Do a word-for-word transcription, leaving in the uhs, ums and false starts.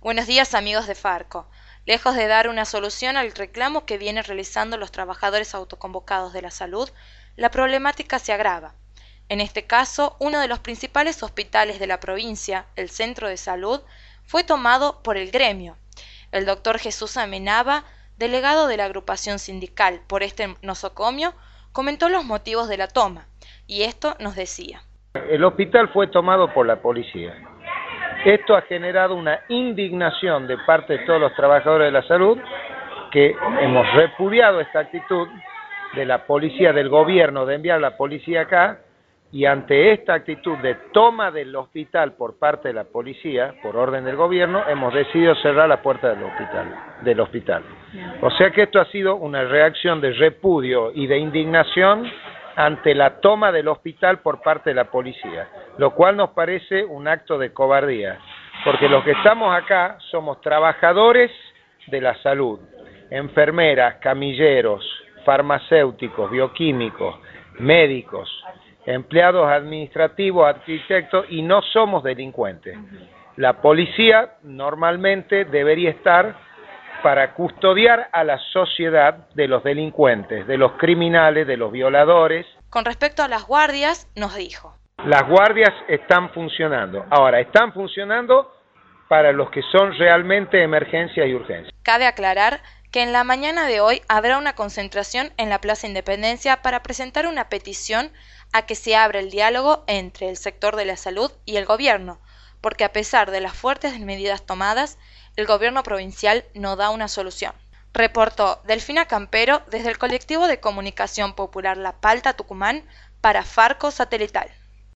Buenos días, amigos de Farco. Lejos de dar una solución al reclamo que vienen realizando los trabajadores autoconvocados de la salud, la problemática se agrava. En este caso, uno de los principales hospitales de la provincia, el Centro de Salud, fue tomado por el gremio. El doctor Jesús Amenábar, delegado de la agrupación sindical por este nosocomio, comentó los motivos de la toma, y esto nos decía. El hospital fue tomado por la policía. Esto ha generado una indignación de parte de todos los trabajadores de la salud, que hemos repudiado esta actitud de la policía, del gobierno, de enviar a la policía acá, y ante esta actitud de toma del hospital por parte de la policía, por orden del gobierno, hemos decidido cerrar la puerta del hospital. Del hospital. O sea que esto ha sido una reacción de repudio y de indignación ante la toma del hospital por parte de la policía, lo cual nos parece un acto de cobardía, porque los que estamos acá somos trabajadores de la salud, enfermeras, camilleros, farmacéuticos, bioquímicos, médicos, empleados administrativos, arquitectos, y no somos delincuentes. La policía normalmente debería estar para custodiar a la sociedad de los delincuentes, de los criminales, de los violadores. Con respecto a las guardias, nos dijo. Las guardias están funcionando. Ahora, están funcionando para los que son realmente emergencias y urgencias. Cabe aclarar que en la mañana de hoy habrá una concentración en la Plaza Independencia para presentar una petición a que se abra el diálogo entre el sector de la salud y el gobierno, porque a pesar de las fuertes medidas tomadas, el gobierno provincial no da una solución. Reportó Delfina Campero desde el colectivo de comunicación popular La Palta Tucumán para Farco Satelital.